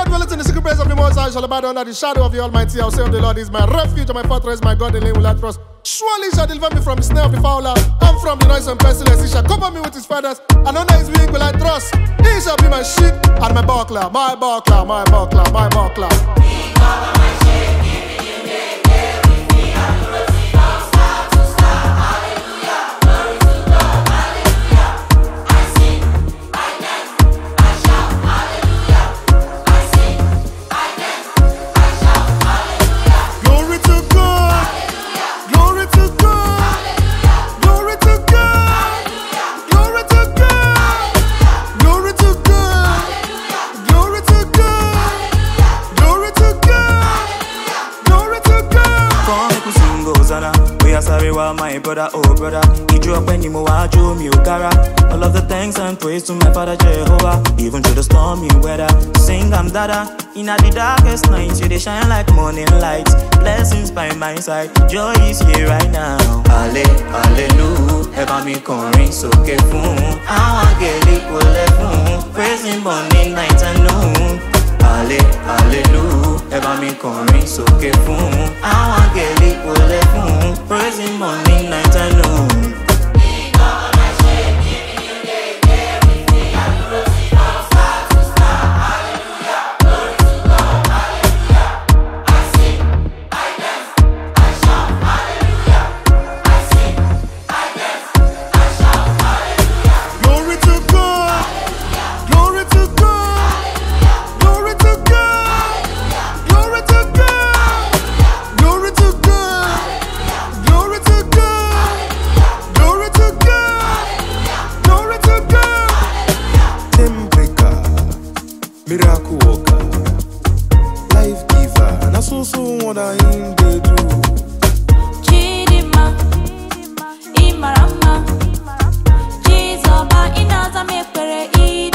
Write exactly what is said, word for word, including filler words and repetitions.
that dwelleth in the secret place of the Most High shall abide under the shadow of the Almighty. I will say of the Lord is my refuge and my fortress, my God, in him will I trust. Surely he shall deliver me from the snare of the fowler, and from the noisome pestilence. He shall cover me with his feathers, and under his wing will I trust. He shall be my sheep and my buckler, my buckler, my buckler, my buckler. He cover my shame, giving you day, day with me, and the rosy from star to star. Hallelujah, glory to God, hallelujah. I sing, I dance, I shout, hallelujah. I sing, I dance, I shout, hallelujah. Glory to God, Hallelujah, glory to God, hallelujah, glory to God, hallelujah, glory to God, glory to God, hallelujah, glory to God, glory to God, glory to God. Come make we sing Hosanna. We are sorry, while my brother, oh brother. He drew up any more, I drew me, Ogara. All of the thanks and praise to my Father Jehovah. Even through the stormy weather, sing I'm Dada. In the darkest nights, you they shine like morning lights. Blessings by my side, joy is here right now. Alle, hallelujah, ever me kọrin sókè fún. Àwọn angeli kò lè fún. Praising morning, night and noon. Alle, hallelujah, ever me kọrin sókè fún. Àwọn angeli kò lè fún. Praising morning, night and noon. He cover my shame, giving you day, day with me, and the rosy from star to star. Hallelujah, glory to God, hallelujah. I sing, I dance, I shout, hallelujah. I sing, I dance, I shout, hallelujah. Glory to God, glory to God, glory to God, glory to God, glory to God, glory to God, glory to God, glory to God. Temperature, miracle worker, life giver, and I so so what I in they do. Chidima, Imarama, Jizoba, Inaza, Mekere,